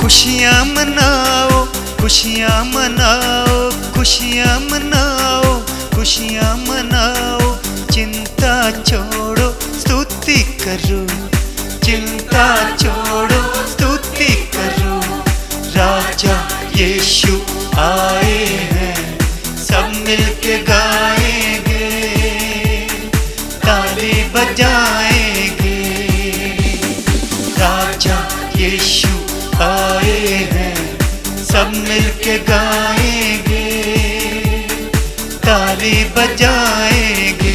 खुशियाँ मनाओ, खुशियाँ मनाओ, खुशियाँ मनाओ, खुशियाँ मनाओ। चिंता छोड़ो स्तुति करो, चिंता छोड़ो स्तुति करो। राजा यीशु आए हैं, सब मिलके गाएंगे, ताली बजाएंगे। राजा यीशु आए हैं, सब मिलके गाएंगे, ताली बजाएंगे।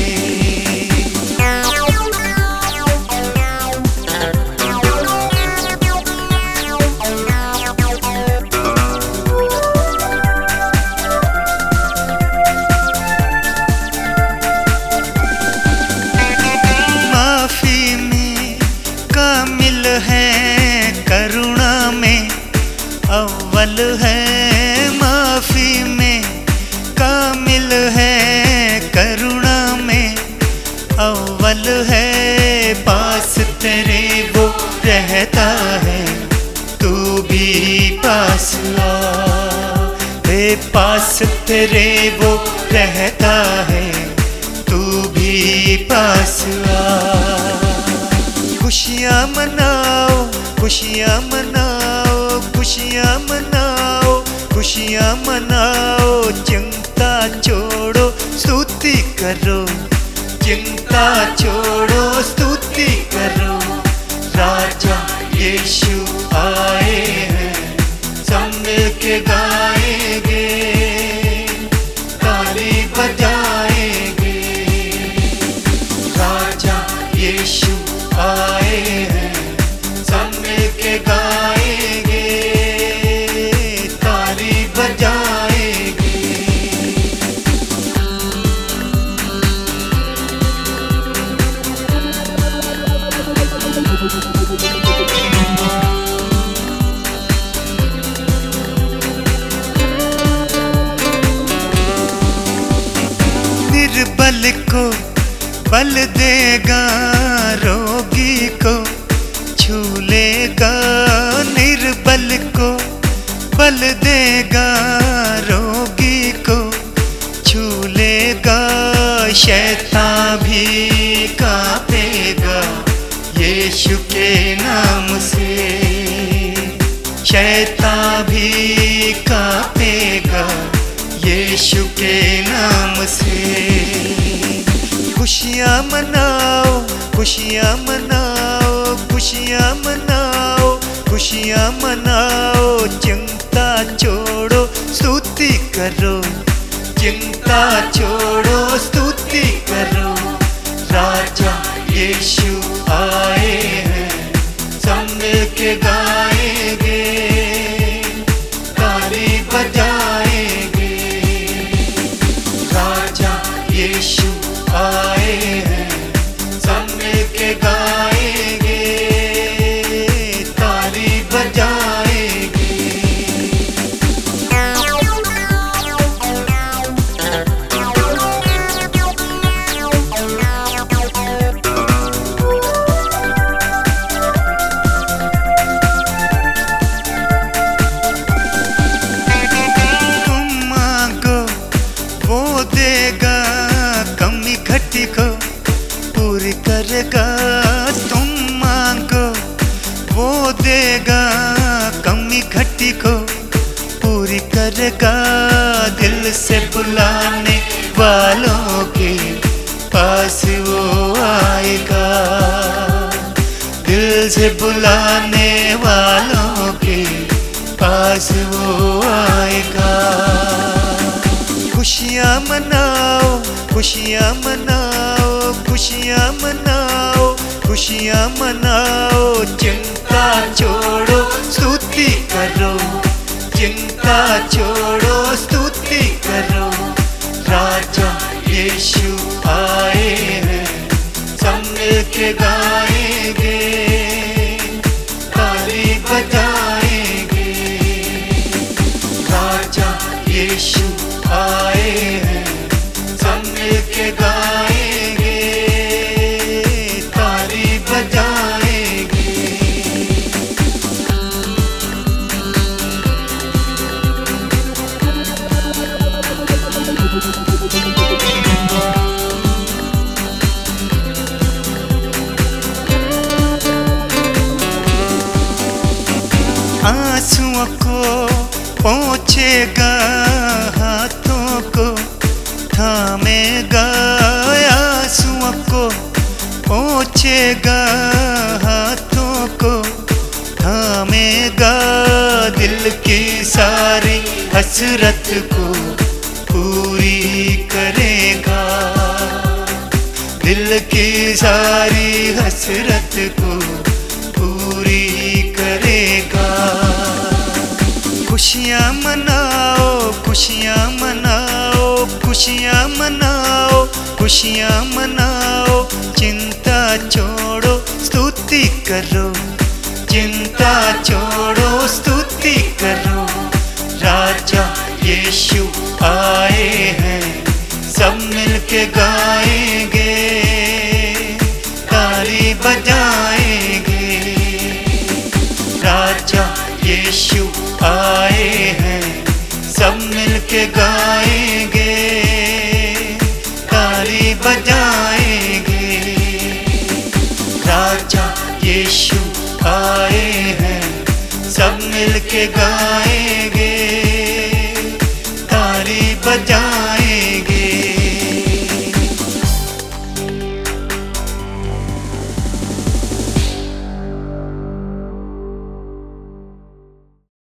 माफी में कामिल है, करुणा में अव्वल है। माफी में कामिल है, करुणा में अव्वल है। पास तेरे वो रहता है, तू भी पास आ। वे पास तेरे वो रहता है, तू भी पास आ। खुशियाँ मनाओ, खुशियाँ मनाओ, खुशियाँ मनाओ, खुशियाँ मनाओ। चिंता छोड़ो स्तुति करो, चिंता छोड़ो स्तुति करो। राजा यीशु आए हैं, सब मिलके गाएंगे, ताली बजाएंगे। राजा यीशु आए हैं, सब मिलके गाएंगे, ताली बजाएंगे। निर्बल को बल देगा, रोगी को छू लेगा। निर्बल को बल देगा, रोगी को छू लेगा। शैतान भी कांपेगा यीशु के नाम से, शैतान भी कांपेगा यीशु के नाम से। खुशियाँ मनाओ, खुशियाँ मनाओ, खुशियाँ मनाओ, खुशियाँ मनाओ। चिंता छोड़ो स्तुति करो, चिंता छोड़ो स्तुति करो। राजा यीशु आए हैं, सब मिलके गाएंगे, ताली बजाएंगे। राजा यीशु आए हैं, सब मिलके गाएंगे, ताली बजाएंगे। तुम मांगो वो देगा, कमी घटी को पूरी करेगा। तुम मांगो वो देगा, कमी घटी को पूरी करेगा। दिल से बुलाने वालों के पास वो आएगा, दिल से बुलाने वालों के पास वो आएगा। खुशियाँ मनाओ, खुशियाँ मनाओ, खुशियाँ मनाओ, खुशियाँ मनाओ। चिंता छोड़ो स्तुति करो, चिंता छोड़ो स्तुति करो। राजा यीशु आए हैं, सब मिलके गाएंगे, ताली बजाएंगे। राजा यीशु आए हैं, सब मिलके गाएंगे, ताली बजाएंगे। आंसुओं को पोंछेगा, हाथों को थामेगा, आंसुओं को पोंछेगा, हाथों को थामेगा, दिल की सारी हसरत को पूरी करेगा, दिल की सारी हसरत को पूरी करेगा। खुशियाँ मनाओ, खुशियाँ मनाओ, खुशियाँ मनाओ, खुशियाँ मनाओ, चिंता छोड़ो स्तुति करो, चिंता छोड़ो स्तुति करो, राजा यीशु आए हैं, सब मिलके गाएंगे, ताली बजाएंगे, राजा यीशु आए हैं, सब मिलके गाएंगे, ताली बजाएंगे, राजा यीशु आए हैं, सब मिलके गाएंगे,